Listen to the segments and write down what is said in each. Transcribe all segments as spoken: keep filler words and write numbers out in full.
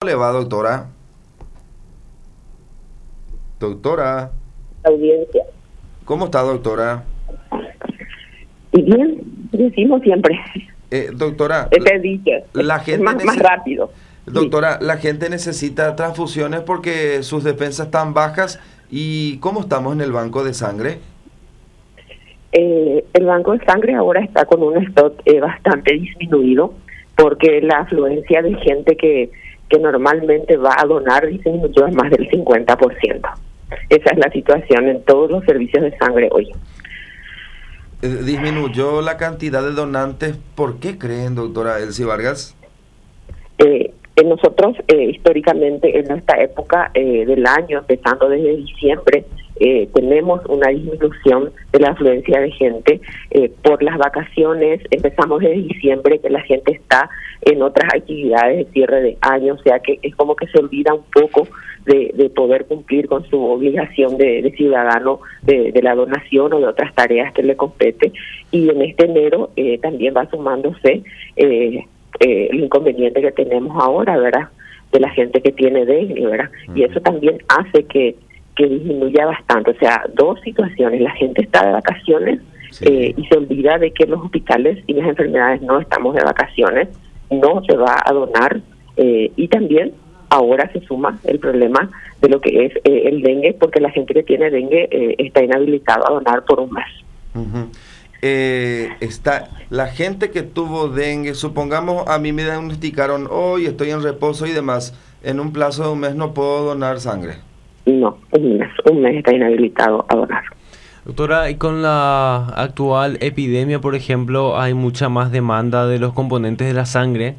le va, doctora? Doctora, Audiencia. ¿cómo está, doctora? Y bien, decimos siempre. Eh, doctora, Este dicho, la es gente más, más necesi- rápido. doctora, la gente necesita transfusiones porque sus defensas están bajas. ¿Y cómo estamos en el banco de sangre? Eh, el banco de sangre ahora está con un stock eh, bastante disminuido porque la afluencia de gente que, que normalmente va a donar disminuyó en más del cincuenta por ciento. Esa es la situación en todos los servicios de sangre hoy. Eh, ¿Disminuyó la cantidad de donantes? ¿Por qué creen, doctora Elsie Vargas? Eh, eh, nosotros eh, históricamente en esta época eh, del año, empezando desde diciembre, eh, tenemos una disminución de la afluencia de gente eh, por las vacaciones. Empezamos desde diciembre que la gente está en otras actividades de cierre de año, o sea que es como que se olvida un poco de, de poder cumplir con su obligación de, de ciudadano de, de la donación o de otras tareas que le compete. Y en este enero eh, también va sumándose eh, eh, el inconveniente que tenemos ahora, ¿verdad?, de la gente que tiene dengue, ¿verdad? Uh-huh. Y eso también hace que, que disminuya bastante. O sea, dos situaciones: la gente está de vacaciones, sí, eh, y se olvida de que los hospitales y las enfermedades no estamos de vacaciones, no se va a donar, eh, y también ahora se suma el problema de lo que es eh, el dengue, porque la gente que tiene dengue eh, está inhabilitada a donar por un mes. Uh-huh. Eh, está la gente que tuvo dengue, supongamos a mí me diagnosticaron hoy, estoy en reposo y demás, en un plazo de un mes no puedo donar sangre. No, un mes, un mes está inhabilitado a donar. Doctora, y con la actual epidemia, por ejemplo, hay mucha más demanda de los componentes de la sangre.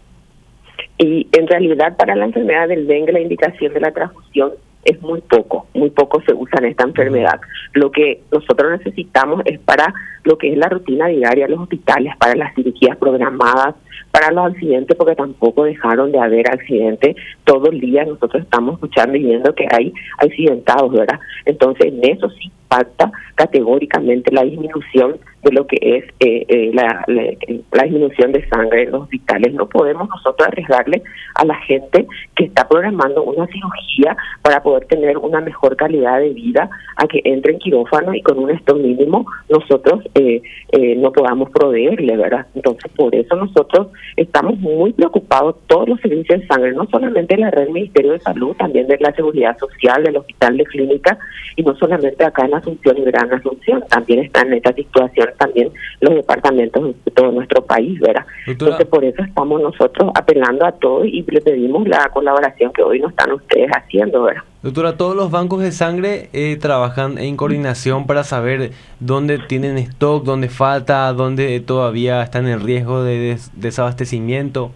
Y en realidad para la enfermedad del dengue la indicación de la transfusión es muy poco, muy poco se usa en esta enfermedad. Lo que nosotros necesitamos es para lo que es la rutina diaria de los hospitales, para las cirugías programadas, para los accidentes, porque tampoco dejaron de haber accidentes. Todo el día nosotros estamos escuchando y viendo que hay accidentados, ¿verdad? Entonces en eso sí impacta categóricamente la disminución de lo que es eh, eh, la, la, la disminución de sangre en los hospitales. No podemos nosotros arriesgarle a la gente que está programando una cirugía para poder tener una mejor calidad de vida a que entre en quirófano y con un stock mínimo nosotros eh, eh, no podamos proveerle, ¿verdad? Entonces por eso nosotros estamos muy preocupados, todos los servicios de sangre, no solamente de la red del Ministerio de Salud, también de la Seguridad Social, del Hospital de Clínica, y no solamente acá en Asunción y Gran Asunción, también están en esta situación también los departamentos de todo nuestro país, ¿verdad? Doctora, entonces por eso estamos nosotros apelando a todos y le pedimos la colaboración que hoy nos están ustedes haciendo, ¿verdad? Doctora, todos los bancos de sangre eh, trabajan en coordinación para saber dónde tienen stock, dónde falta, dónde todavía están en riesgo de des desabastecimiento.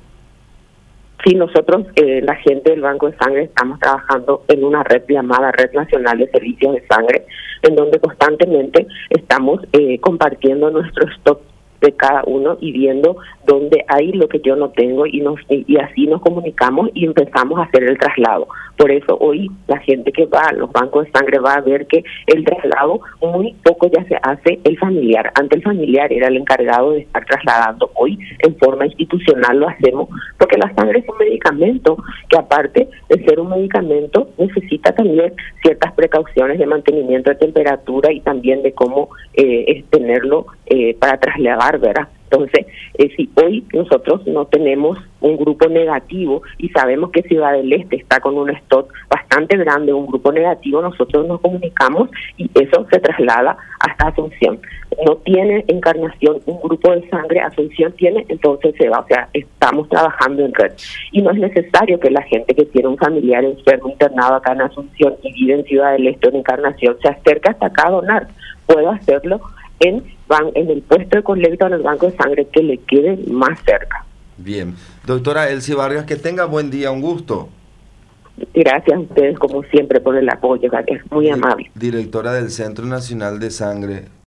Sí, nosotros, eh, la gente del Banco de Sangre, estamos trabajando en una red llamada Red Nacional de Servicios de Sangre, en donde constantemente estamos eh, compartiendo nuestro stock de cada uno y viendo dónde hay lo que yo no tengo y nos y, y así nos comunicamos y empezamos a hacer el traslado. Por eso hoy la gente que va a los bancos de sangre va a ver que el traslado muy poco ya se hace el familiar. Antes el familiar era el encargado de estar trasladando. Hoy en forma institucional lo hacemos porque la sangre es un medicamento que, aparte de ser un medicamento, necesita también ciertas precauciones de mantenimiento de temperatura y también de cómo eh, es tenerlo eh, para trasladar, ¿verdad? Entonces, eh, si hoy nosotros no tenemos un grupo negativo y sabemos que Ciudad del Este está con un stock bastante grande, un grupo negativo, nosotros nos comunicamos y eso se traslada hasta Asunción. No tiene Encarnación un grupo de sangre, Asunción tiene, entonces se va. O sea, estamos trabajando en red. Y no es necesario que la gente que tiene un familiar enfermo internado acá en Asunción y vive en Ciudad del Este o en Encarnación se acerque hasta acá a donar. Puedo hacerlo en van en el puesto de colecta o en el banco de sangre que le quede más cerca. Bien. Doctora Elsie Vargas, que tenga buen día, un gusto. Gracias a ustedes, como siempre, por el apoyo, es muy amable. Directora del Centro Nacional de Sangre.